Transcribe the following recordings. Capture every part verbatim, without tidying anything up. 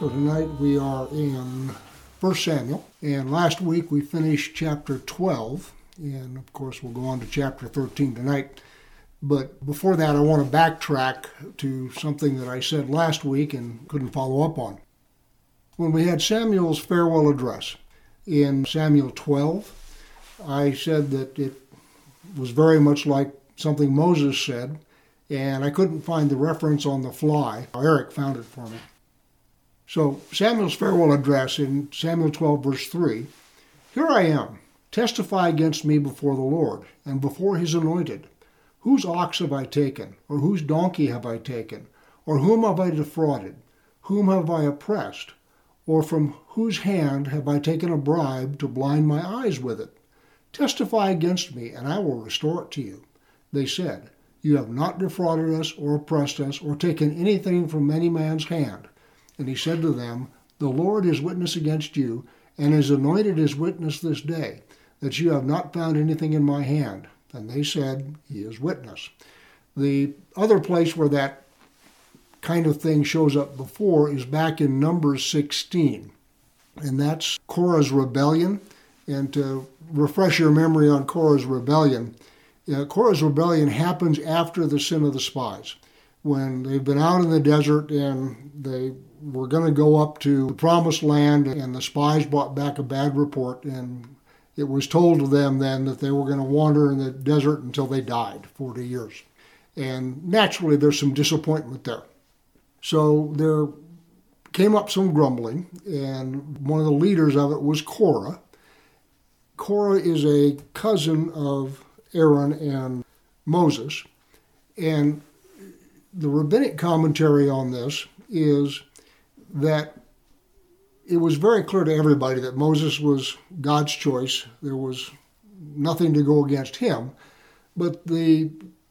So tonight we are in First Samuel, and last week we finished chapter twelve, and of course we'll go on to chapter thirteen tonight. But before that, I want to backtrack to something that I said last week and couldn't follow up on. When we had Samuel's farewell address in Samuel twelve, I said that it was very much like something Moses said, and I couldn't find the reference on the fly. Eric found it for me. So Samuel's farewell address in Samuel twelve, verse three, "Here I am, testify against me before the Lord, and before his anointed. Whose ox have I taken, or whose donkey have I taken, or whom have I defrauded? Whom have I oppressed? Or from whose hand have I taken a bribe to blind my eyes with it? Testify against me, and I will restore it to you." They said, "You have not defrauded us, or oppressed us, or taken anything from any man's hand." And he said to them, "The Lord is witness against you, and his anointed is witness this day, that you have not found anything in my hand." And they said, "He is witness." The other place where that kind of thing shows up before is back in Numbers sixteen. And that's Korah's rebellion. And to refresh your memory on Korah's rebellion, uh, Korah's rebellion happens after the sin of the spies. When they've been out in the desert and they were going to go up to the promised land, and the spies brought back a bad report, and it was told to them then that they were going to wander in the desert until they died, forty years. And naturally, there's some disappointment there. So there came up some grumbling, and one of the leaders of it was Korah. Korah is a cousin of Aaron and Moses, and the rabbinic commentary on this is that it was very clear to everybody that Moses was God's choice. There was nothing to go against him. But the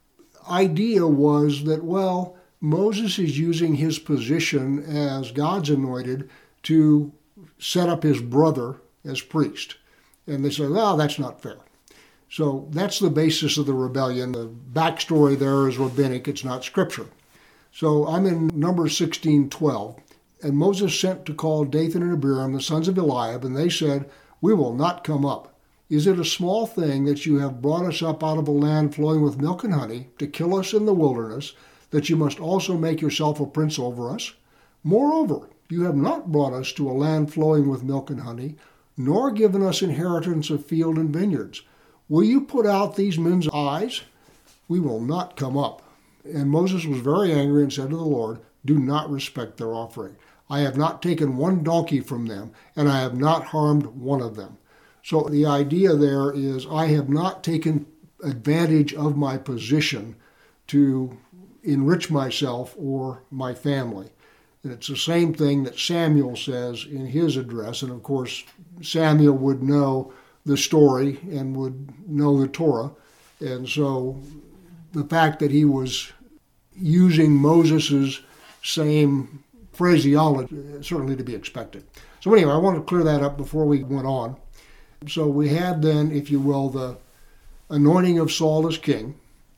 idea was that, well, Moses is using his position as God's anointed to set up his brother as priest. And they said, well, that's not fair. So that's the basis of the rebellion. The backstory there is rabbinic, it's not scripture. So I'm in Numbers sixteen twelve. "And Moses sent to call Dathan and Abiram, the sons of Eliab, and they said, 'We will not come up. Is it a small thing that you have brought us up out of a land flowing with milk and honey, to kill us in the wilderness, that you must also make yourself a prince over us? Moreover, you have not brought us to a land flowing with milk and honey, nor given us inheritance of field and vineyards. Will you put out these men's eyes? We will not come up.' And Moses was very angry and said to the Lord, 'Do not respect their offering. I have not taken one donkey from them, and I have not harmed one of them.'" So the idea there is, I have not taken advantage of my position to enrich myself or my family. And it's the same thing that Samuel says in his address. And of course, Samuel would know the story and would know the Torah. And so the fact that he was using Moses's same phraseology is certainly to be expected. So anyway, I want to clear that up before we went on. So we had then, if you will, the anointing of Saul as king.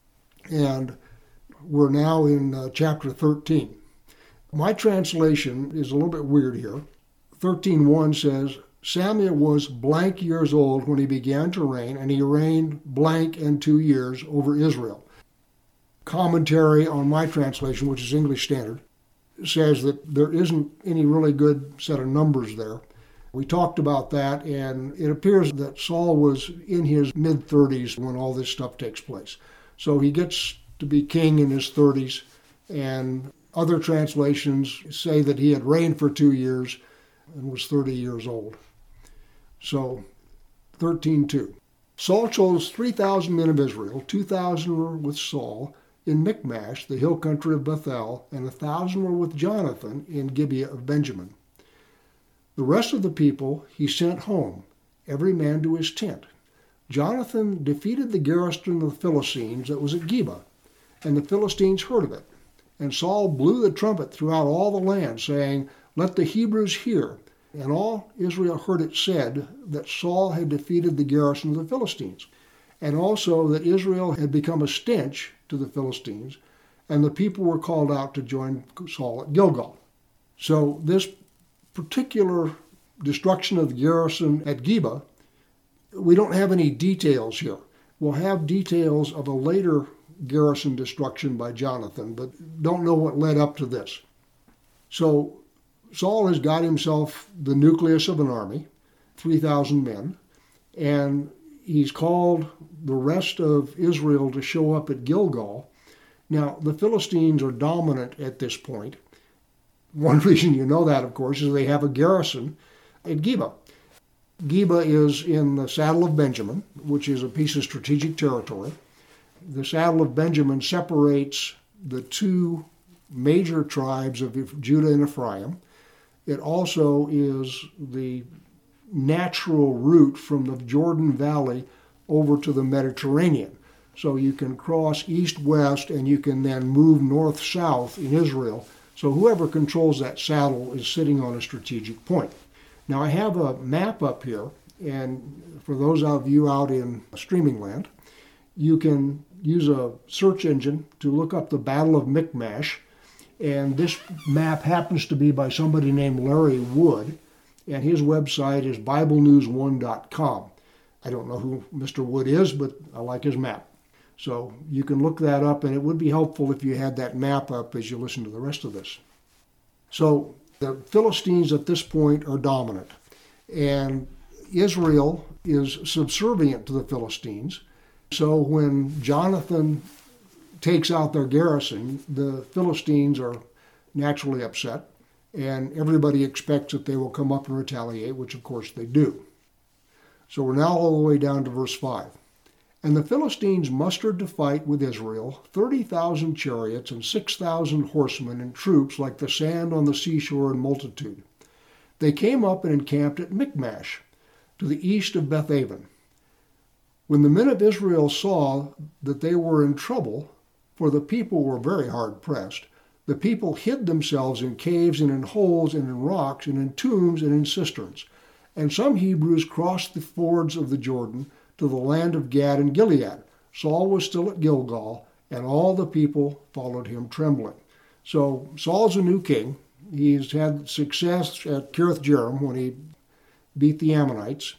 And we're now in uh, chapter thirteen. My translation is a little bit weird here. thirteen one says, "Samuel was blank years old when he began to reign, and he reigned blank and two years over Israel." Commentary on my translation, which is English Standard, says that there isn't any really good set of numbers there. We talked about that, and it appears that Saul was in his mid-thirties when all this stuff takes place. So he gets to be king in his thirties, and other translations say that he had reigned for two years and was thirty years old. So, thirteen two. "Saul chose three thousand men of Israel, two thousand were with Saul in Michmash, the hill country of Bethel, and a thousand were with Jonathan in Gibeah of Benjamin. The rest of the people he sent home, every man to his tent. Jonathan defeated the garrison of the Philistines that was at Geba, and the Philistines heard of it. And Saul blew the trumpet throughout all the land, saying, 'Let the Hebrews hear.' And all Israel heard it said that Saul had defeated the garrison of the Philistines, and also that Israel had become a stench to the Philistines, and the people were called out to join Saul at Gilgal." So this particular destruction of the garrison at Geba, we don't have any details here. We'll have details of a later garrison destruction by Jonathan, but don't know what led up to this. So Saul has got himself the nucleus of an army, three thousand men, and he's called the rest of Israel to show up at Gilgal. Now, the Philistines are dominant at this point. One reason you know that, of course, is they have a garrison at Geba. Geba is in the Saddle of Benjamin, which is a piece of strategic territory. The Saddle of Benjamin separates the two major tribes of Judah and Ephraim. It also is the natural route from the Jordan Valley over to the Mediterranean. So you can cross east-west and you can then move north-south in Israel. So whoever controls that saddle is sitting on a strategic point. Now I have a map up here, and for those of you out in streaming land, you can use a search engine to look up the Battle of Michmash, and this map happens to be by somebody named Larry Wood, and his website is Bible News one dot com. I don't know who Mister Wood is, but I like his map. So you can look that up, and it would be helpful if you had that map up as you listen to the rest of this. So the Philistines at this point are dominant, and Israel is subservient to the Philistines. So when Jonathan takes out their garrison, the Philistines are naturally upset, and everybody expects that they will come up and retaliate, which of course they do. So we're now all the way down to verse five. And the Philistines mustered to fight with Israel thirty thousand chariots and six thousand horsemen and troops like the sand on the seashore in multitude. They came up and encamped at Michmash, to the east of Bethaven. When the men of Israel saw that they were in trouble, for the people were very hard pressed, the people hid themselves in caves and in holes and in rocks and in tombs and in cisterns. And some Hebrews crossed the fords of the Jordan to the land of Gad and Gilead. Saul was still at Gilgal, and all the people followed him trembling. So Saul's a new king. He's had success at Kiriath-Jearim when he beat the Ammonites,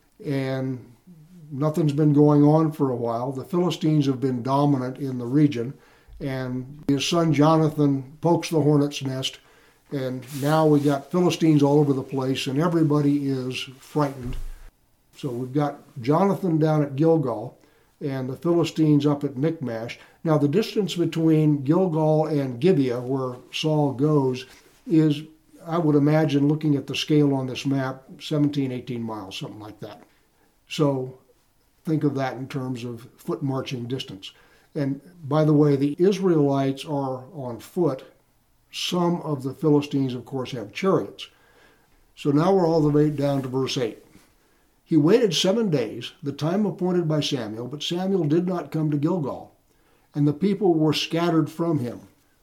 and nothing's been going on for a while. The Philistines have been dominant in the region, and his son Jonathan pokes the hornet's nest, and now we got Philistines all over the place, and everybody is frightened. So we've got Jonathan down at Gilgal and the Philistines up at Michmash. Now the distance between Gilgal and Gibeah, where Saul goes, is, I would imagine, looking at the scale on this map, seventeen, eighteen miles, something like that. So think of that in terms of foot marching distance. And by the way, the Israelites are on foot. Some of the Philistines, of course, have chariots. So now we're all the way down to verse eight. He waited seven days, the time appointed by Samuel, but Samuel did not come to Gilgal, and the people were scattered from him.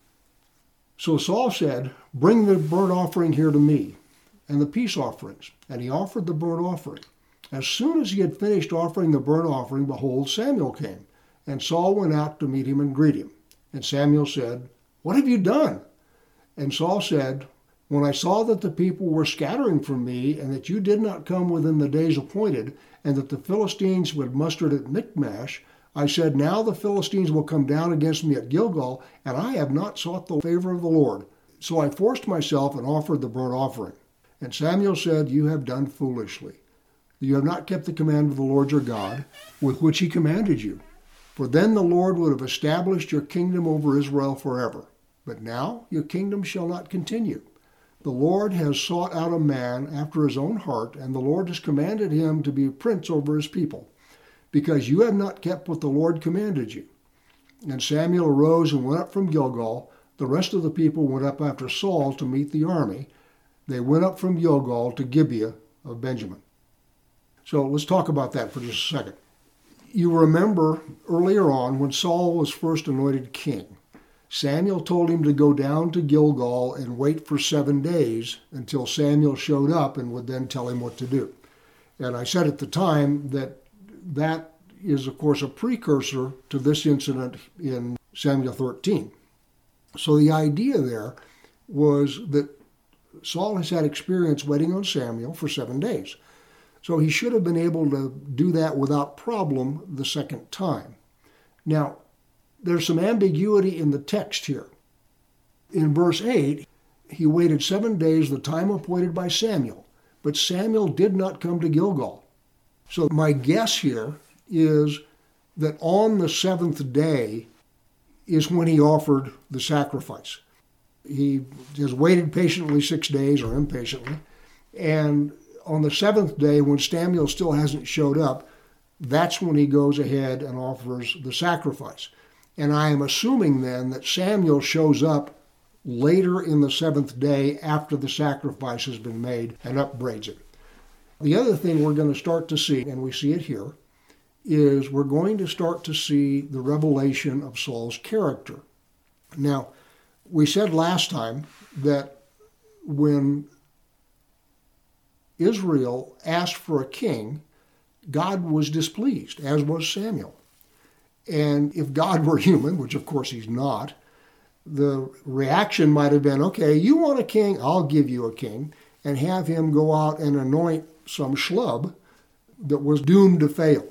So Saul said, "Bring the burnt offering here to me, and the peace offerings." And he offered the burnt offering. As soon as he had finished offering the burnt offering, behold, Samuel came, and Saul went out to meet him and greet him. And Samuel said, "What have you done?" And Saul said, "When I saw that the people were scattering from me, and that you did not come within the days appointed, and that the Philistines had mustered at Michmash, I said, now the Philistines will come down against me at Gilgal, and I have not sought the favor of the Lord. So I forced myself and offered the burnt offering." And Samuel said, "You have done foolishly. You have not kept the command of the Lord your God, with which he commanded you. For then the Lord would have established your kingdom over Israel forever. But now your kingdom shall not continue. The Lord has sought out a man after his own heart, and the Lord has commanded him to be a prince over his people, because you have not kept what the Lord commanded you." And Samuel arose and went up from Gilgal. The rest of the people went up after Saul to meet the army. They went up from Gilgal to Gibeah of Benjamin. So let's talk about that for just a second. You remember earlier on when Saul was first anointed king, Samuel told him to go down to Gilgal and wait for seven days until Samuel showed up and would then tell him what to do. And I said at the time that that is, of course, a precursor to this incident in Samuel thirteen. So the idea there was that Saul has had experience waiting on Samuel for seven days. So he should have been able to do that without problem the second time. Now, there's some ambiguity in the text here. In verse eight, he waited seven days, the time appointed by Samuel, but Samuel did not come to Gilgal. So my guess here is that on the seventh day is when he offered the sacrifice. He has waited patiently six days, or impatiently, and on the seventh day, when Samuel still hasn't showed up, that's when he goes ahead and offers the sacrifice. And I am assuming then that Samuel shows up later in the seventh day after the sacrifice has been made and upbraids it. The other thing we're going to start to see, and we see it here, is we're going to start to see the revelation of Saul's character. Now, we said last time that when Israel asked for a king, God was displeased, as was Samuel. And if God were human, which of course he's not, the reaction might have been, okay, you want a king, I'll give you a king, and have him go out and anoint some schlub that was doomed to fail.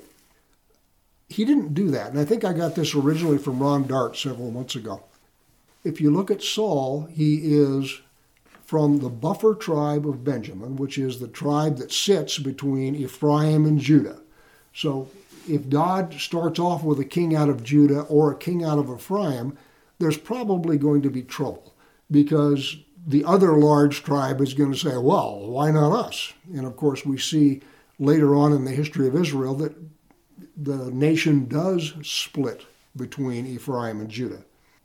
He didn't do that, and I think I got this originally from Ron Dart several months ago. If you look at Saul, he is from the buffer tribe of Benjamin, which is the tribe that sits between Ephraim and Judah. So if God starts off with a king out of Judah or a king out of Ephraim, there's probably going to be trouble, because the other large tribe is going to say, well, why not us? And of course, we see later on in the history of Israel that the nation does split between Ephraim and Judah.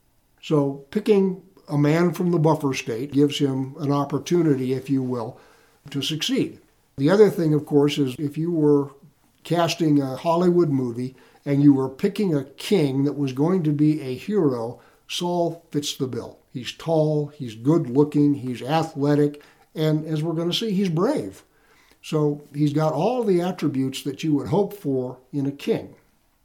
So picking a man from the buffer state gives him an opportunity, if you will, to succeed. The other thing, of course, is if you were casting a Hollywood movie and you were picking a king that was going to be a hero, Saul fits the bill. He's tall, he's good looking, he's athletic, and as we're going to see, he's brave. So he's got all the attributes that you would hope for in a king.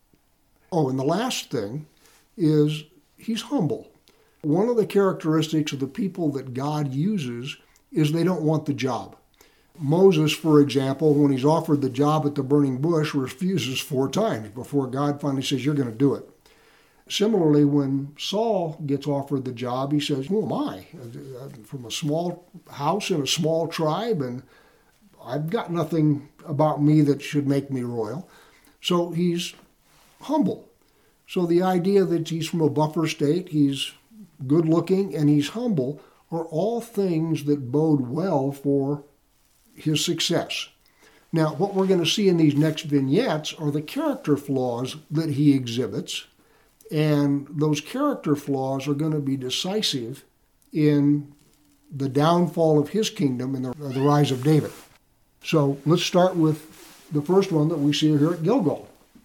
Oh, and the last thing is he's humble. One of the characteristics of the people that God uses is they don't want the job. Moses, for example, when he's offered the job at the burning bush, refuses four times before God finally says, you're going to do it. Similarly, when Saul gets offered the job, he says, who am I? I'm from a small house in a small tribe, and I've got nothing about me that should make me royal. So he's humble. So the idea that he's from a buffer state, he's good looking, and he's humble are all things that bode well for his success. Now, what we're going to see in these next vignettes are the character flaws that he exhibits, and those character flaws are going to be decisive in the downfall of his kingdom and the, the rise of David. So let's start with the first one that we see here at Gilgal.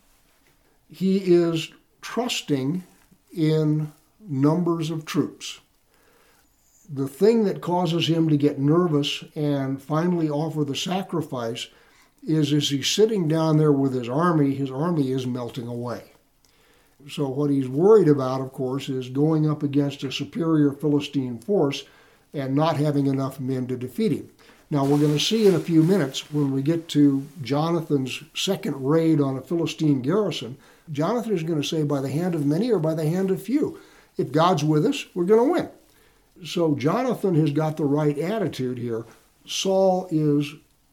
He is trusting in numbers of troops. The thing that causes him to get nervous and finally offer the sacrifice is as he's sitting down there with his army, his army is melting away. So what he's worried about, of course, is going up against a superior Philistine force and not having enough men to defeat him. Now, we're going to see in a few minutes when we get to Jonathan's second raid on a Philistine garrison, Jonathan is going to say, by the hand of many or by the hand of few. If God's with us, we're going to win. So Jonathan has got the right attitude here. Saul is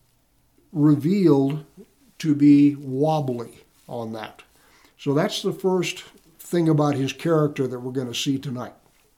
revealed to be wobbly on that. So that's the first thing about his character that we're going to see tonight.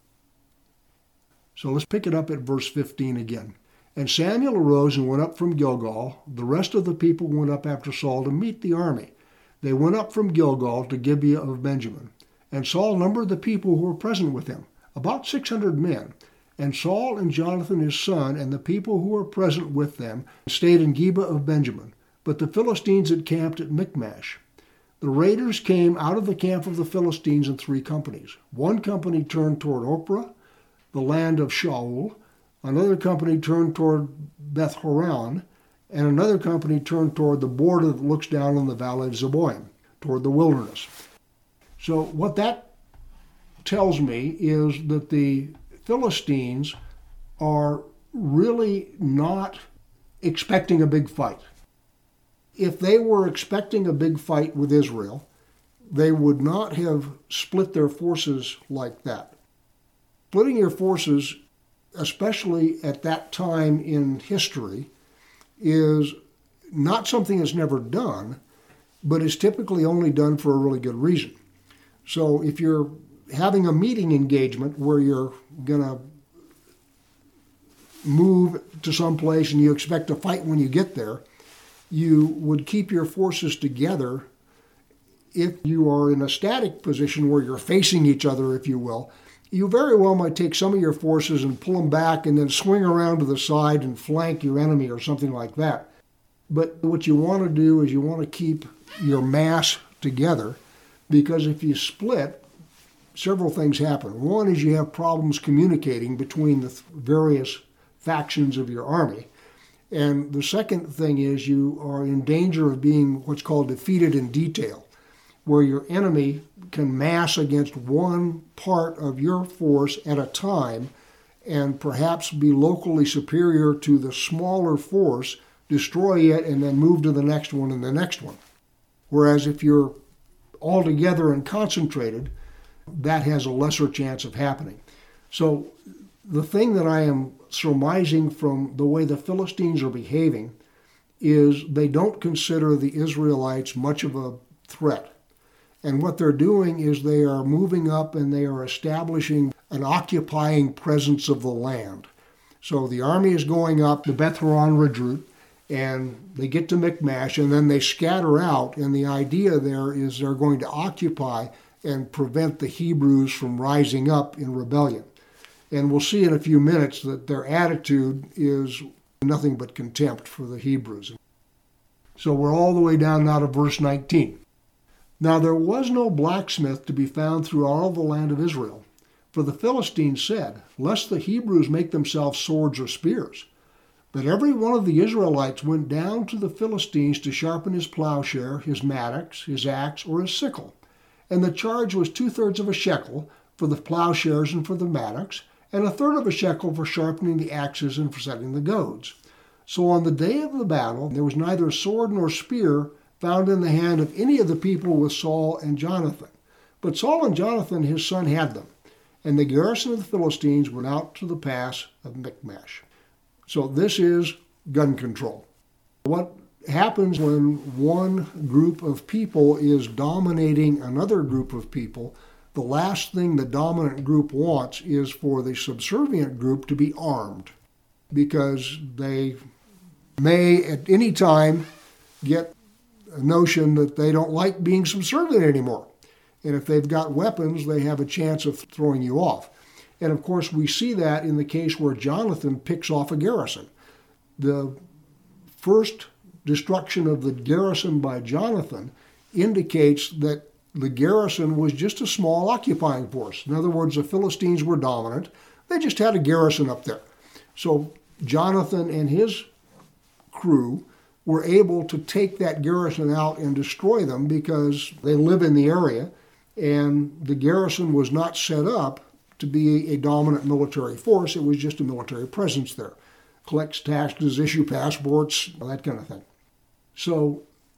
So let's pick it up at verse fifteen again. And Samuel arose and went up from Gilgal. The rest of the people went up after Saul to meet the army. They went up from Gilgal to Gibeah of Benjamin. And Saul numbered the people who were present with him, about six hundred men. And Saul and Jonathan his son and the people who were present with them stayed in Gibeah of Benjamin. But the Philistines had camped at Michmash. The raiders came out of the camp of the Philistines in three companies. One company turned toward Ophrah, the land of Shaul. Another company turned toward Beth Horon, and another company turned toward the border that looks down on the valley of Zeboim, toward the wilderness. So what that tells me is that the Philistines are really not expecting a big fight. If they were expecting a big fight with Israel, they would not have split their forces like that. Splitting your forces, especially at that time in history, is not something that's never done, but is typically only done for a really good reason. So if you're having a meeting engagement where you're going to move to some place and you expect to fight when you get there, you would keep your forces together. If you are in a static position where you're facing each other, if you will, you very well might take some of your forces and pull them back and then swing around to the side and flank your enemy or something like that. But what you want to do is you want to keep your mass together, because if you split, several things happen. One is you have problems communicating between the various factions of your army. And the second thing is you are in danger of being what's called defeated in detail, where your enemy can mass against one part of your force at a time and perhaps be locally superior to the smaller force, destroy it, and then move to the next one and the next one. Whereas if you're all together and concentrated, that has a lesser chance of happening. So the thing that I am surmising from the way the Philistines are behaving is they don't consider the Israelites much of a threat. And what they're doing is they are moving up and they are establishing an occupying presence of the land. So the army is going up the Beth Horon Redut, and they get to Michmash, and then they scatter out, and the idea there is they're going to occupy and prevent the Hebrews from rising up in rebellion. And we'll see in a few minutes that their attitude is nothing but contempt for the Hebrews. So we're all the way down now to verse nineteen. Now there was no blacksmith to be found through all the land of Israel, for the Philistines said, lest the Hebrews make themselves swords or spears. But every one of the Israelites went down to the Philistines to sharpen his plowshare, his mattocks, his axe, or his sickle. And the charge was two-thirds of a shekel for the plowshares and for the mattocks, and a third of a shekel for sharpening the axes and for setting the goads. So on the day of the battle there was neither sword nor spear found in the hand of any of the people with Saul and Jonathan. But Saul and Jonathan his son had them, and the garrison of the Philistines went out to the pass of Michmash. So this is gun control. What happens when one group of people is dominating another group of people? The last thing the dominant group wants is for the subservient group to be armed, because they may at any time get a notion that they don't like being subservient anymore. And if they've got weapons, they have a chance of throwing you off. And of course, we see that in the case where Jonathan picks off a garrison. The first destruction of the garrison by Jonathan indicates that the garrison was just a small occupying force. In other words, the Philistines were dominant. They just had a garrison up there. So Jonathan and his crew were able to take that garrison out and destroy them because they live in the area, and the garrison was not set up to be a dominant military force. It was just a military presence there. Collects taxes, issue passports, that kind of thing. So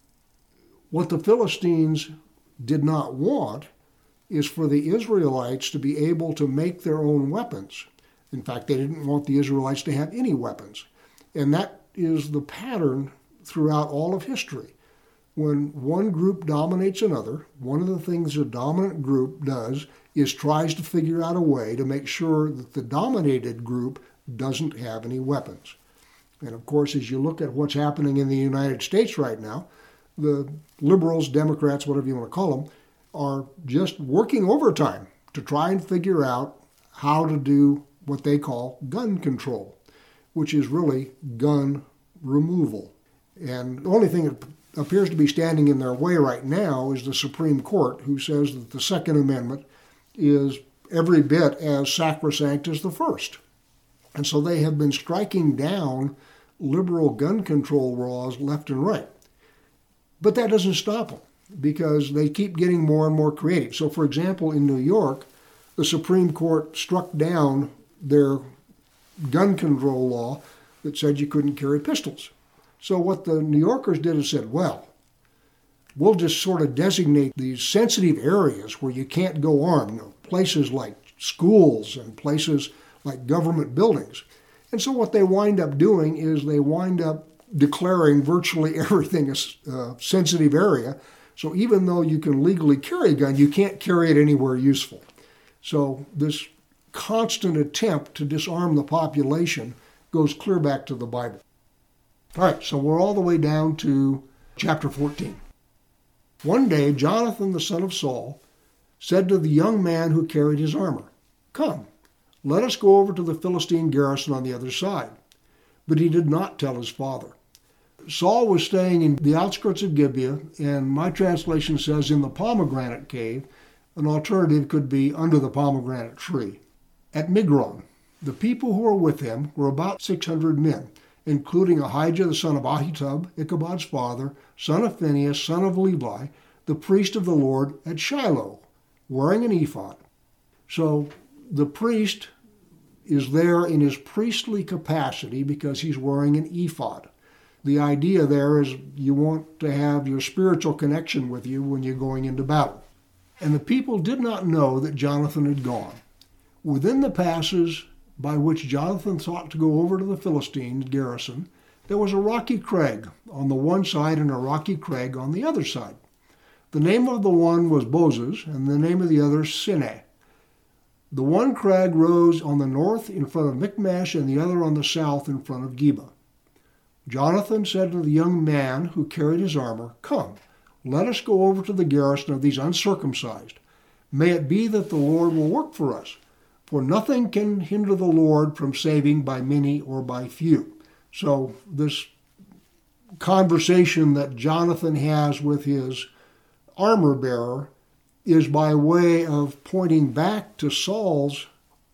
what the Philistines did not want is for the Israelites to be able to make their own weapons. In fact, they didn't want the Israelites to have any weapons. And that is the pattern throughout all of history. When one group dominates another, one of the things a dominant group does is tries to figure out a way to make sure that the dominated group doesn't have any weapons. And of course, as you look at what's happening in the United States right now, the liberals, Democrats, whatever you want to call them, are just working overtime to try and figure out how to do what they call gun control, which is really gun removal. And the only thing that appears to be standing in their way right now is the Supreme Court, who says that the Second Amendment is every bit as sacrosanct as the First. And so they have been striking down liberal gun control laws left and right. But that doesn't stop them, because they keep getting more and more creative. So, for example, in New York, the Supreme Court struck down their gun control law that said you couldn't carry pistols. So what the New Yorkers did is said, well, we'll just sort of designate these sensitive areas where you can't go armed, you know, places like schools and places like government buildings. And so what they wind up doing is they wind up declaring virtually everything a uh, sensitive area. So even though you can legally carry a gun, you can't carry it anywhere useful. So this constant attempt to disarm the population goes clear back to the Bible. All right, so we're all the way down to chapter fourteen. One day, Jonathan, the son of Saul, said to the young man who carried his armor, "Come, let us go over to the Philistine garrison on the other side." But he did not tell his father. Saul was staying in the outskirts of Gibeah, and my translation says in the pomegranate cave. An alternative could be under the pomegranate tree. At Migron, the people who were with him were about six hundred men, including Ahijah the son of Ahitub, Ichabod's father, son of Phinehas, son of Levi, the priest of the Lord at Shiloh, wearing an ephod. So the priest is there in his priestly capacity because he's wearing an ephod. The idea there is you want to have your spiritual connection with you when you're going into battle. And the people did not know that Jonathan had gone. Within the passes by which Jonathan thought to go over to the Philistine garrison, there was a rocky crag on the one side and a rocky crag on the other side. The name of the one was Bozez, and the name of the other Sineh. The one crag rose on the north in front of Michmash, and the other on the south in front of Geba. Jonathan said to the young man who carried his armor, "Come, let us go over to the garrison of these uncircumcised. May it be that the Lord will work for us, for nothing can hinder the Lord from saving by many or by few." So this conversation that Jonathan has with his armor bearer is by way of pointing back to Saul's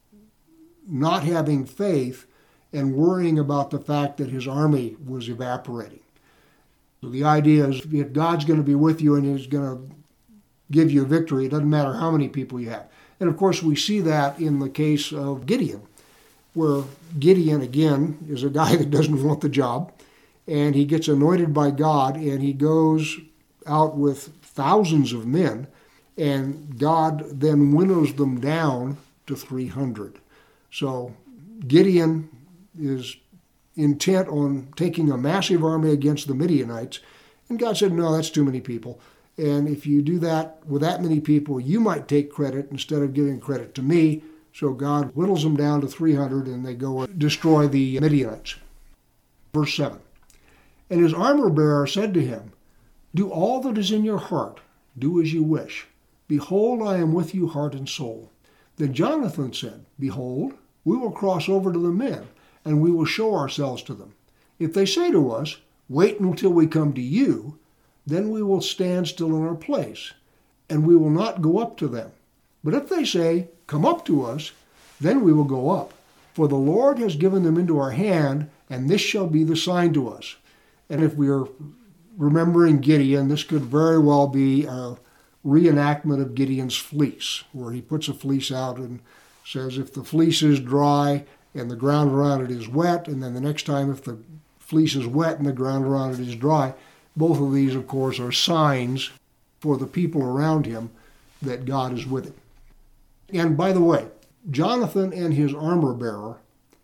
not having faith and worrying about the fact that his army was evaporating. So the idea is if God's going to be with you and he's going to give you a victory, it doesn't matter how many people you have. And of course we see that in the case of Gideon, where Gideon, again, is a guy that doesn't want the job, and he gets anointed by God, and he goes out with thousands of men, and God then winnows them down to three hundred. So Gideon is intent on taking a massive army against the Midianites, and God said, no, that's too many people. And if you do that with that many people, you might take credit instead of giving credit to me. So God whittles them down to three hundred, and they go and destroy the Midianites. Verse seven. And his armor-bearer said to him, "Do all that is in your heart. Do as you wish. Behold, I am with you heart and soul." Then Jonathan said, "Behold, we will cross over to the men, and we will show ourselves to them. If they say to us, 'Wait until we come to you,' then we will stand still in our place, and we will not go up to them. But if they say, 'Come up to us,' then we will go up. For the Lord has given them into our hand, and this shall be the sign to us." And if we are remembering Gideon, this could very well be a reenactment of Gideon's fleece, where he puts a fleece out and says if the fleece is dry and the ground around it is wet, and then the next time if the fleece is wet and the ground around it is dry. Both of these, of course, are signs for the people around him that God is with him. And by the way, Jonathan and his armor-bearer,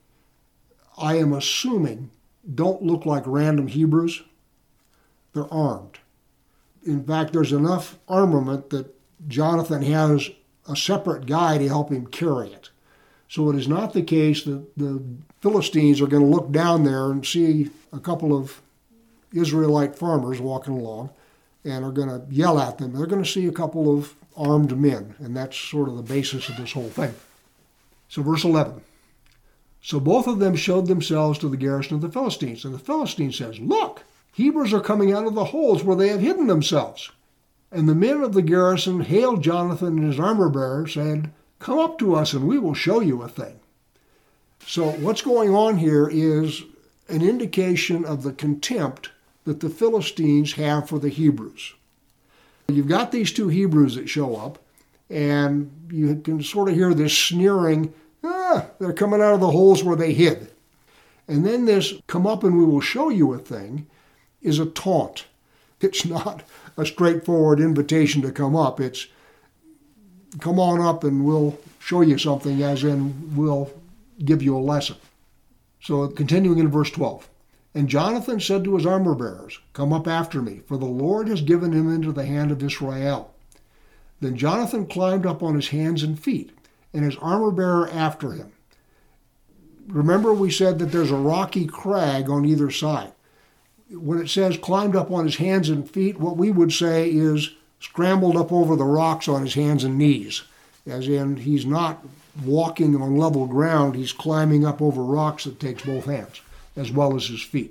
I am assuming, don't look like random Hebrews. They're armed. In fact, there's enough armament that Jonathan has a separate guy to help him carry it. So it is not the case that the Philistines are going to look down there and see a couple of Israelite farmers walking along and are going to yell at them. They're going to see a couple of armed men, and that's sort of the basis of this whole thing. So verse eleven. So both of them showed themselves to the garrison of the Philistines, and the Philistine says, "Look, Hebrews are coming out of the holes where they have hidden themselves." And the men of the garrison hailed Jonathan and his armor-bearer, saying, "Come up to us and we will show you a thing." So what's going on here is an indication of the contempt that the Philistines have for the Hebrews. You've got these two Hebrews that show up, and you can sort of hear this sneering, "Ah, ah, they're coming out of the holes where they hid. And then this come up and we will show you a thing is a taunt. It's not a straightforward invitation to come up. It's come on up and we'll show you something, as in we'll give you a lesson. So continuing in verse twelve. And Jonathan said to his armor bearers, come up after me, for the Lord has given him into the hand of Israel. Then Jonathan climbed up on his hands and feet, and his armor bearer after him. Remember we said that there's a rocky crag on either side. When it says climbed up on his hands and feet, what we would say is scrambled up over the rocks on his hands and knees, as in he's not walking on level ground, he's climbing up over rocks that takes both hands, as well as his feet.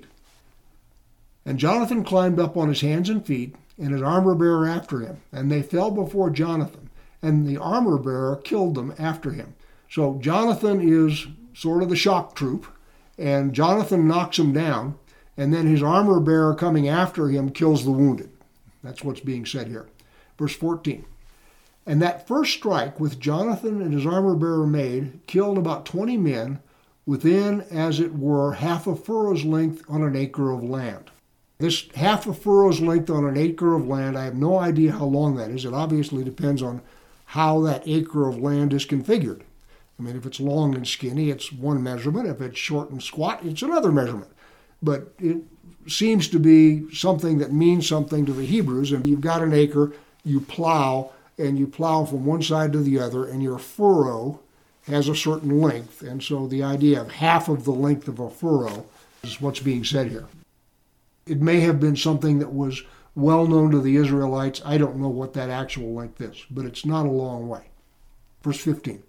And Jonathan climbed up on his hands and feet, and his armor-bearer after him, and they fell before Jonathan, and the armor-bearer killed them after him. So Jonathan is sort of the shock troop, and Jonathan knocks him down, and then his armor-bearer coming after him kills the wounded. That's what's being said here. Verse fourteen. And that first strike which Jonathan and his armor-bearer made killed about twenty men within, as it were, half a furrow's length on an acre of land. This half a furrow's length on an acre of land, I have no idea how long that is. It obviously depends on how that acre of land is configured. I mean, if it's long and skinny, it's one measurement. If it's short and squat, it's another measurement. But it seems to be something that means something to the Hebrews. And you've got an acre, you plow, and you plow from one side to the other, and your furrow has a certain length. And so the idea of half of the length of a furrow is what's being said here. It may have been something that was well known to the Israelites. I don't know what that actual length is, but it's not a long way. Verse fifteen.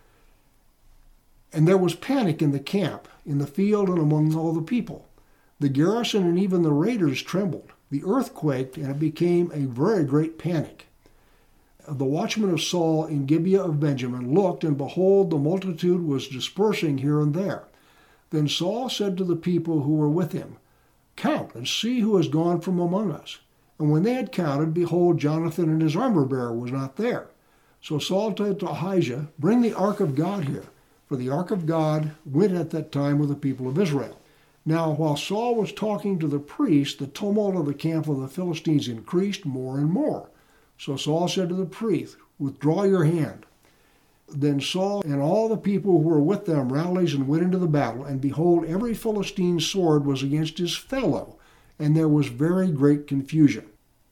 And there was panic in the camp, in the field, and among all the people. The garrison and even the raiders trembled. The earth quaked, and it became a very great panic. The watchmen of Saul in Gibeah of Benjamin looked, and behold, the multitude was dispersing here and there. Then Saul said to the people who were with him, count and see who has gone from among us. And when they had counted, behold, Jonathan and his armor-bearer was not there. So Saul said to Ahijah, bring the ark of God here, for the ark of God went at that time with the people of Israel. Now, while Saul was talking to the priest, the tumult of the camp of the Philistines increased more and more. So Saul said to the priest, withdraw your hand. Then Saul and all the people who were with them rallied and went into the battle, and behold, every Philistine's sword was against his fellow, and there was very great confusion.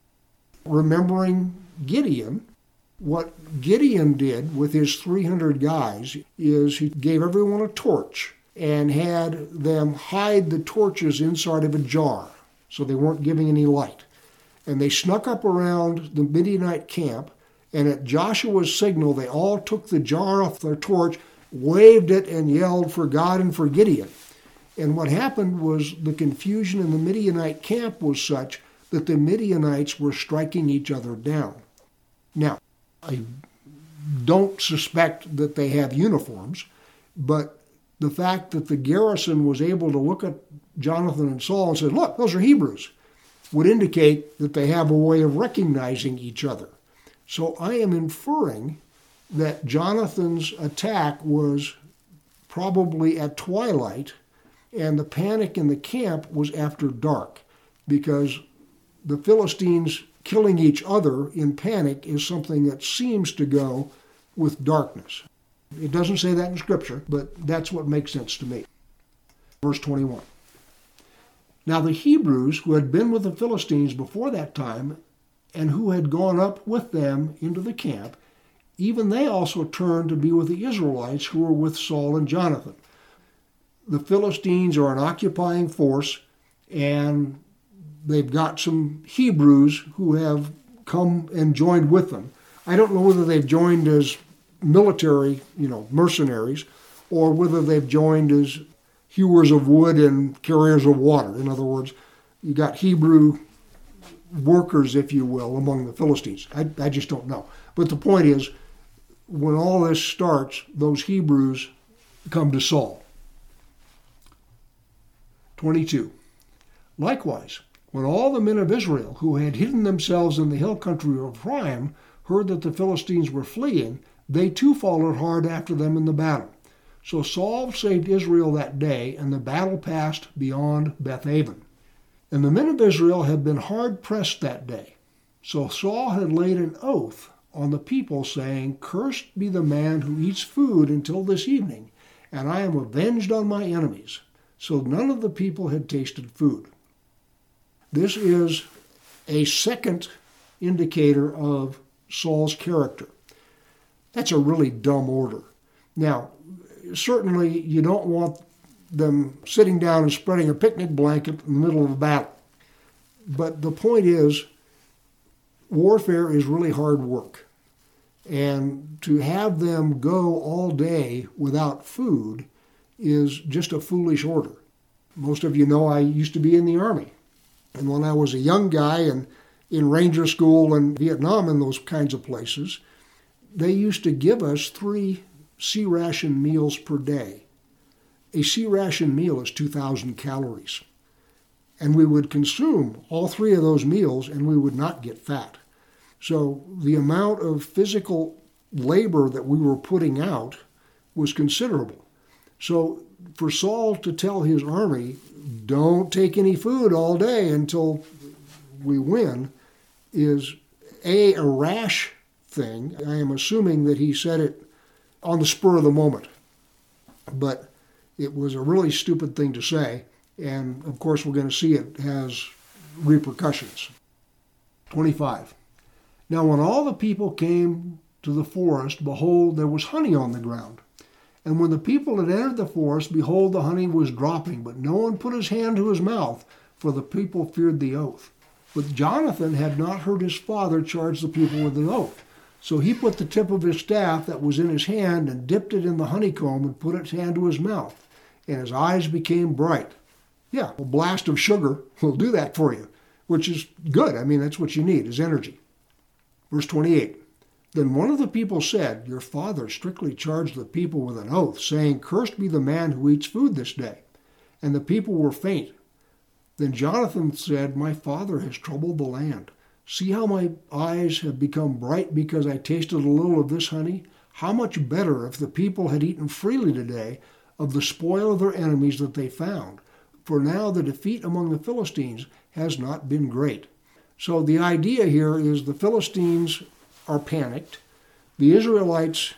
Remembering Gideon, what Gideon did with his three hundred guys is he gave everyone a torch and had them hide the torches inside of a jar so they weren't giving any light. And they snuck up around the Midianite camp, and at Joshua's signal, they all took the jar off their torch, waved it, and yelled for God and for Gideon. And what happened was the confusion in the Midianite camp was such that the Midianites were striking each other down. Now, I don't suspect that they have uniforms, but the fact that the garrison was able to look at Jonathan and Saul and said, look, those are Hebrews, would indicate that they have a way of recognizing each other. So I am inferring that Jonathan's attack was probably at twilight, and the panic in the camp was after dark, because the Philistines killing each other in panic is something that seems to go with darkness. It doesn't say that in Scripture, but that's what makes sense to me. Verse twenty-one. Now the Hebrews who had been with the Philistines before that time, and who had gone up with them into the camp, even they also turned to be with the Israelites who were with Saul and Jonathan. The Philistines are an occupying force, and they've got some Hebrews who have come and joined with them. I don't know whether they've joined as military, you know, mercenaries, or whether they've joined as hewers of wood and carriers of water. In other words, you got Hebrew workers, if you will, among the Philistines. I, I just don't know. But the point is, when all this starts, those Hebrews come to Saul. twenty-two. Likewise, when all the men of Israel who had hidden themselves in the hill country of Ephraim heard that the Philistines were fleeing, they too followed hard after them in the battle. So Saul saved Israel that day, and the battle passed beyond Bethaven. And the men of Israel had been hard pressed that day. So Saul had laid an oath on the people, saying, "Cursed be the man who eats food until this evening, and I am avenged on my enemies." So none of the people had tasted food. This is a second indicator of Saul's character. That's a really dumb order. Now, certainly you don't want them sitting down and spreading a picnic blanket in the middle of a battle. But the point is, warfare is really hard work. And to have them go all day without food is just a foolish order. Most of you know I used to be in the Army. And when I was a young guy and in Ranger School and Vietnam and those kinds of places, they used to give us three C ration meals per day. A C ration meal is two thousand calories. And we would consume all three of those meals and we would not get fat. So the amount of physical labor that we were putting out was considerable. So for Saul to tell his army, don't take any food all day until we win, is A, a rash thing. I am assuming that he said it on the spur of the moment. But it was a really stupid thing to say. And of course, we're going to see it has repercussions. twenty-five. Now, when all the people came to the forest, behold, there was honey on the ground. And when the people had entered the forest, behold, the honey was dropping, but no one put his hand to his mouth, for the people feared the oath. But Jonathan had not heard his father charge the people with the oath. So he put the tip of his staff that was in his hand and dipped it in the honeycomb and put his hand to his mouth, and his eyes became bright. Yeah, a blast of sugar will do that for you, which is good. I mean, that's what you need, is energy. Verse twenty-eight. Then one of the people said, "Your father strictly charged the people with an oath, saying, 'Cursed be the man who eats food this day.' And the people were faint. Then Jonathan said, 'My father has troubled the land. See how my eyes have become bright because I tasted a little of this honey? How much better if the people had eaten freely today of the spoil of their enemies that they found. For now the defeat among the Philistines has not been great.'" So the idea here is the Philistines are panicked. The Israelites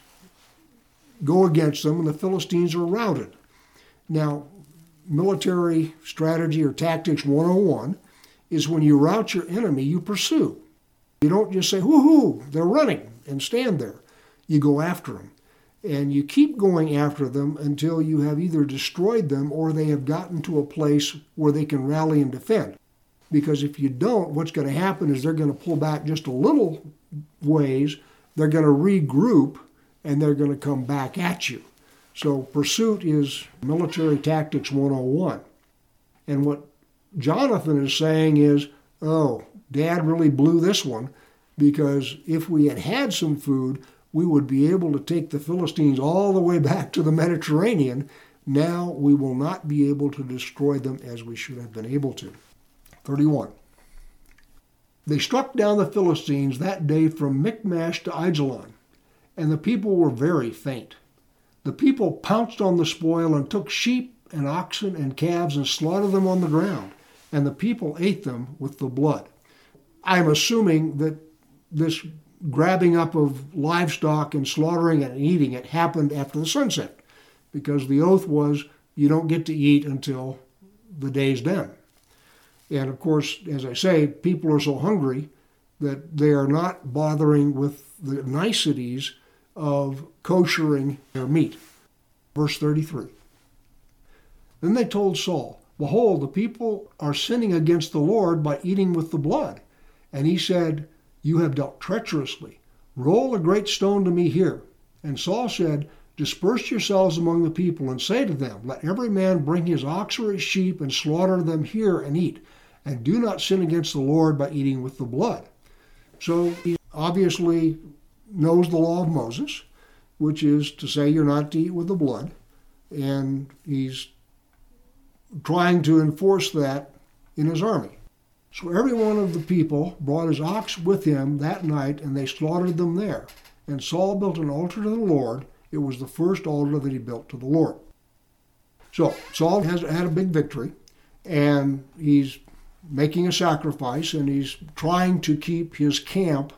go against them, and the Philistines are routed. Now, military strategy or tactics one oh one is when you rout your enemy, you pursue. You don't just say, "Woohoo, they're running," and stand there. You go after them. And you keep going after them until you have either destroyed them or they have gotten to a place where they can rally and defend. Because if you don't, what's going to happen is they're going to pull back just a little ways, they're going to regroup, and they're going to come back at you. So pursuit is military tactics one oh one. And what Jonathan is saying is, oh, Dad really blew this one, because if we had had some food, we would be able to take the Philistines all the way back to the Mediterranean. Now we will not be able to destroy them as we should have been able to. thirty-one. They struck down the Philistines that day from Michmash to Aijalon, and the people were very faint. The people pounced on the spoil and took sheep and oxen and calves and slaughtered them on the ground, and the people ate them with the blood. I'm assuming that this grabbing up of livestock and slaughtering it and eating it happened after the sunset, because the oath was you don't get to eat until the day's done. And of course, as I say, people are so hungry that they are not bothering with the niceties of koshering their meat. Verse thirty-three. Then they told Saul, "Behold, the people are sinning against the Lord by eating with the blood." And he said, "You have dealt treacherously. Roll a great stone to me here." And Saul said, "Disperse yourselves among the people and say to them, let every man bring his ox or his sheep and slaughter them here and eat. And do not sin against the Lord by eating with the blood." So he obviously knows the law of Moses, which is to say you're not to eat with the blood. And he's trying to enforce that in his army. So every one of the people brought his ox with him that night, and they slaughtered them there. And Saul built an altar to the Lord It was the first altar that he built to the Lord. So Saul has had a big victory, and he's making a sacrifice, and he's trying to keep his camp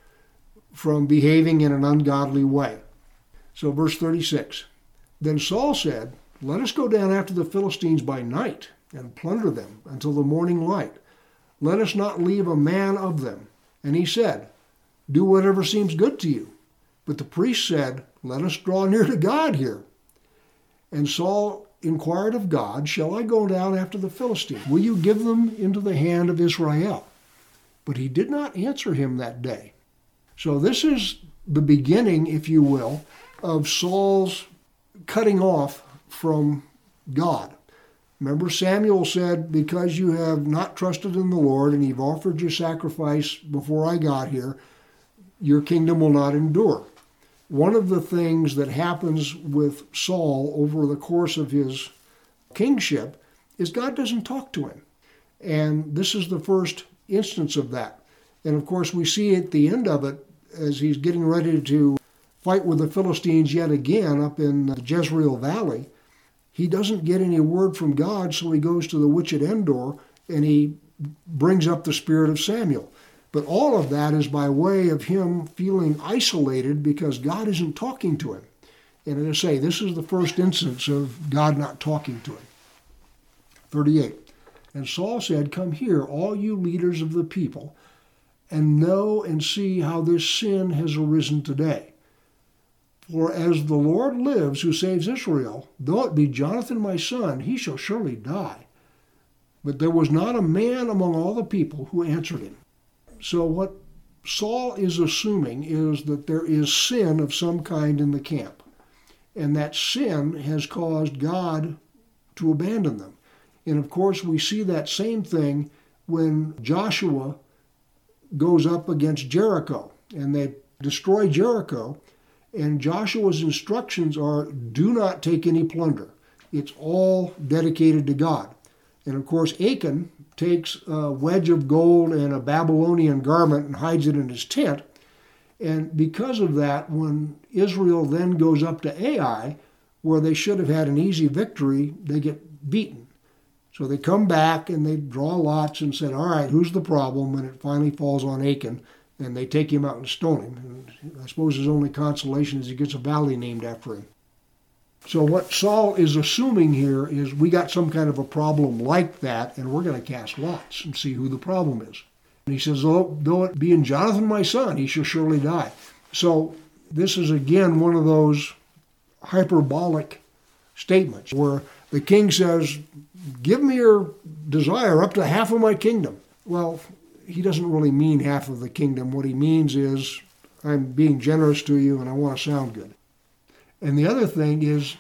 from behaving in an ungodly way. So verse thirty-six, then Saul said, let us go down after the Philistines by night and plunder them until the morning light. Let us not leave a man of them. And he said, do whatever seems good to you. But the priest said, let us draw near to God here. And Saul inquired of God, shall I go down after the Philistines? Will you give them into the hand of Israel? But he did not answer him that day. So this is the beginning, if you will, of Saul's cutting off from God. Remember, Samuel said, because you have not trusted in the Lord and you've offered your sacrifice before I got here, your kingdom will not endure. One of the things that happens with Saul over the course of his kingship is God doesn't talk to him. And this is the first instance of that. And of course, we see at the end of it, as he's getting ready to fight with the Philistines yet again up in the Jezreel Valley, he doesn't get any word from God, so he goes to the witch at Endor and he brings up the spirit of Samuel. But all of that is by way of him feeling isolated because God isn't talking to him. And as I say, this is the first instance of God not talking to him. thirty-eight, and Saul said, come here, all you leaders of the people, and know and see how this sin has arisen today. For as the Lord lives who saves Israel, though it be Jonathan my son, he shall surely die. But there was not a man among all the people who answered him. So what Saul is assuming is that there is sin of some kind in the camp. And that sin has caused God to abandon them. And of course, we see that same thing when Joshua goes up against Jericho. And they destroy Jericho. And Joshua's instructions are, do not take any plunder. It's all dedicated to God. And of course, Achan takes a wedge of gold and a Babylonian garment and hides it in his tent. And because of that, when Israel then goes up to Ai, where they should have had an easy victory, they get beaten. So they come back and they draw lots and said, all right, who's the problem? And it finally falls on Achan, and they take him out and stone him. And I suppose his only consolation is he gets a valley named after him. So what Saul is assuming here is we got some kind of a problem like that, and we're going to cast lots and see who the problem is. And he says, oh, though it be in Jonathan my son, he shall surely die. So this is again one of those hyperbolic statements where the king says, give me your desire up to half of my kingdom. Well, he doesn't really mean half of the kingdom. What he means is, I'm being generous to you and I want to sound good. And the other thing is,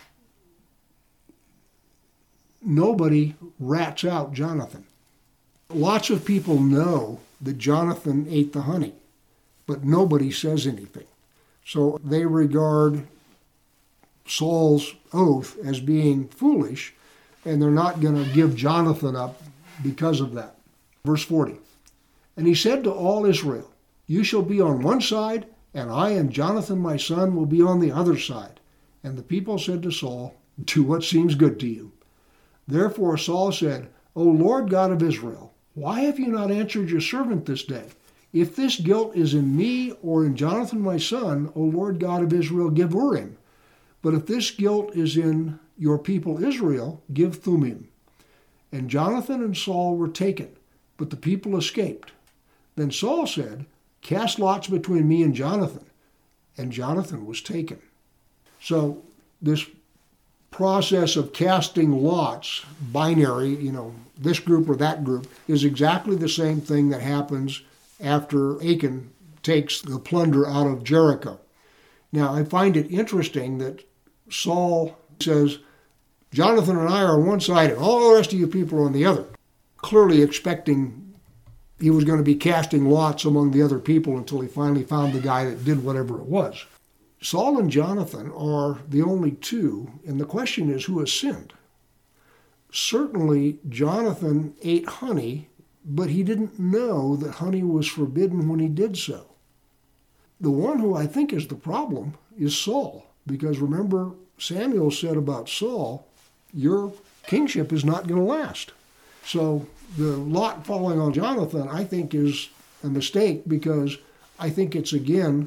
nobody rats out Jonathan. Lots of people know that Jonathan ate the honey, but nobody says anything. So they regard Saul's oath as being foolish, and they're not going to give Jonathan up because of that. Verse forty, and he said to all Israel, you shall be on one side, and I and Jonathan my son will be on the other side. And the people said to Saul, do what seems good to you. Therefore Saul said, O Lord God of Israel, why have you not answered your servant this day? If this guilt is in me or in Jonathan my son, O Lord God of Israel, give Urim. But if this guilt is in your people Israel, give Thummim. And Jonathan and Saul were taken, but the people escaped. Then Saul said, cast lots between me and Jonathan. And Jonathan was taken. So this process of casting lots, binary, you know, this group or that group, is exactly the same thing that happens after Achan takes the plunder out of Jericho. Now, I find it interesting that Saul says, Jonathan and I are on one side and all the rest of you people are on the other, clearly expecting he was going to be casting lots among the other people until he finally found the guy that did whatever it was. Saul and Jonathan are the only two, and the question is, who has sinned? Certainly, Jonathan ate honey, but he didn't know that honey was forbidden when he did so. The one who I think is the problem is Saul. Because remember, Samuel said about Saul, your kingship is not going to last. So the lot falling on Jonathan, I think, is a mistake, because I think it's, again,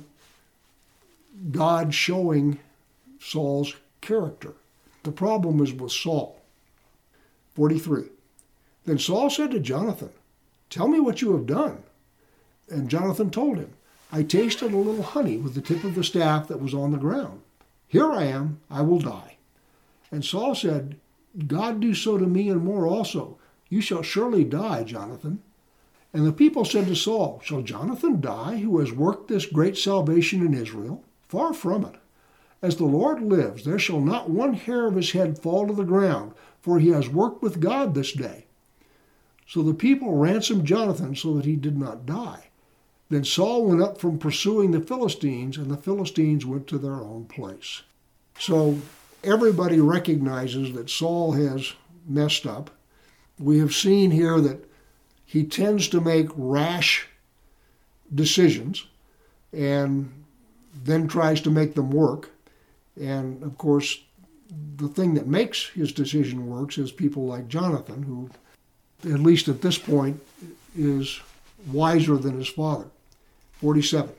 God showing Saul's character. The problem is with Saul. forty-three. Then Saul said to Jonathan, "Tell me what you have done." And Jonathan told him, "I tasted a little honey with the tip of the staff that was on the ground. Here I am, I will die." And Saul said, "God do so to me and more also. You shall surely die, Jonathan." And the people said to Saul, "Shall Jonathan die, who has worked this great salvation in Israel? Far from it. As the Lord lives, there shall not one hair of his head fall to the ground, for he has worked with God this day." So the people ransomed Jonathan so that he did not die. Then Saul went up from pursuing the Philistines, and the Philistines went to their own place. So everybody recognizes that Saul has messed up. We have seen here that he tends to make rash decisions and then tries to make them work. And of course, the thing that makes his decision works is people like Jonathan, who, at least at this point, is wiser than his father. forty-seven.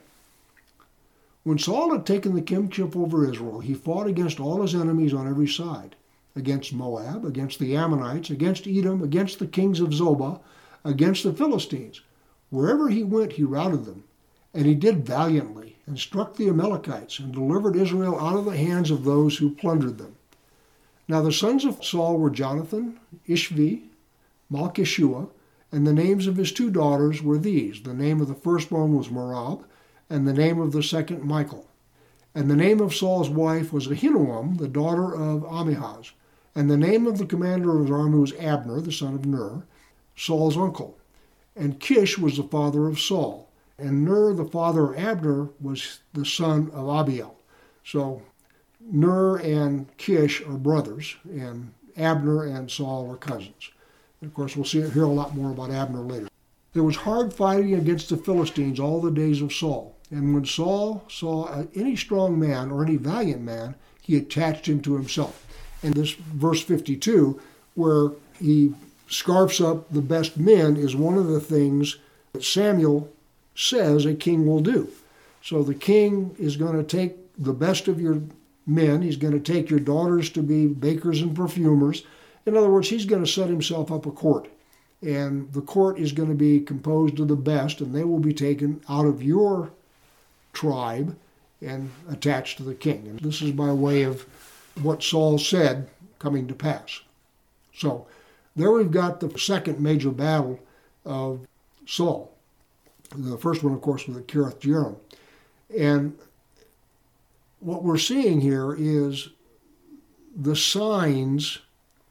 When Saul had taken the kingship over Israel, he fought against all his enemies on every side, against Moab, against the Ammonites, against Edom, against the kings of Zobah, against the Philistines. Wherever he went, he routed them. And he did valiantly, and struck the Amalekites, and delivered Israel out of the hands of those who plundered them. Now the sons of Saul were Jonathan, Ishvi, Malchishua, and the names of his two daughters were these. The name of the firstborn was Merab, and the name of the second Michal. And the name of Saul's wife was Ahinoam, the daughter of Ammihaz. And the name of the commander of his army was Abner, the son of Ner, Saul's uncle. And Kish was the father of Saul. And Ner, the father of Abner, was the son of Abiel. So Ner and Kish are brothers, and Abner and Saul are cousins. And of course, we'll see, hear a lot more about Abner later. There was hard fighting against the Philistines all the days of Saul. And when Saul saw any strong man or any valiant man, he attached him to himself. And this verse fifty-two, where he scarfs up the best men, is one of the things that Samuel says a king will do. So the king is going to take the best of your men. He's going to take your daughters to be bakers and perfumers. In other words, he's going to set himself up a court. And the court is going to be composed of the best, and they will be taken out of your tribe and attached to the king. And this is by way of what Saul said coming to pass. So there we've got the second major battle of Saul. The first one, of course, was at Kiriath Jearim. And what we're seeing here is the signs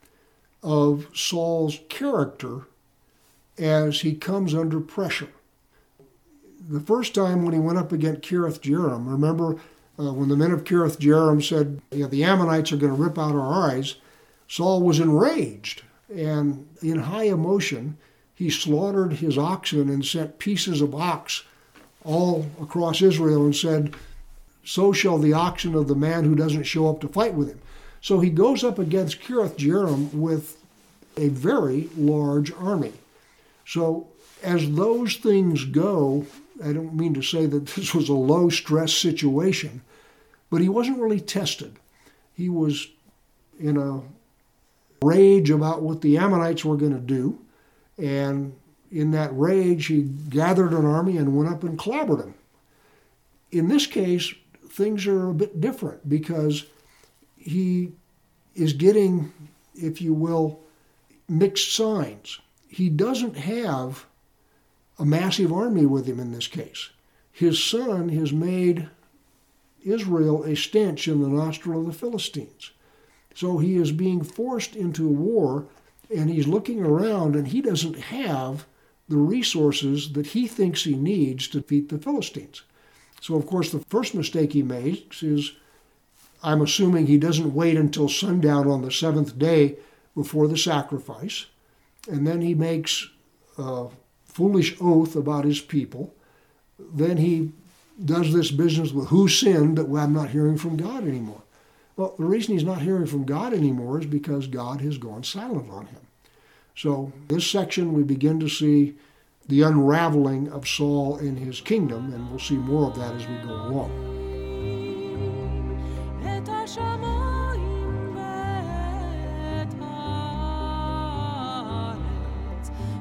of Saul's character as he comes under pressure. The first time when he went up against Kiriath Jearim, remember uh, when the men of Kiriath Jearim said, yeah, the Ammonites are going to rip out our eyes, Saul was enraged, and in high emotion, he slaughtered his oxen and sent pieces of ox all across Israel and said, so shall the oxen of the man who doesn't show up to fight with him. So he goes up against Kiriath Jearim with a very large army. So as those things go, I don't mean to say that this was a low-stress situation, but he wasn't really tested. He was in a rage about what the Ammonites were going to do, and in that rage, he gathered an army and went up and clobbered them. In this case, things are a bit different because he is getting, if you will, mixed signs. He doesn't have a massive army with him in this case. His son has made Israel a stench in the nostril of the Philistines. So he is being forced into a war, and he's looking around, and he doesn't have the resources that he thinks he needs to defeat the Philistines. So, of course, the first mistake he makes is, I'm assuming he doesn't wait until sundown on the seventh day before the sacrifice, and then he makes a foolish oath about his people. Then he does this business with who sinned that I'm not hearing from God anymore. Well, the reason he's not hearing from God anymore is because God has gone silent on him. So this section we begin to see the unraveling of Saul and his kingdom, and we'll see more of that as we go along.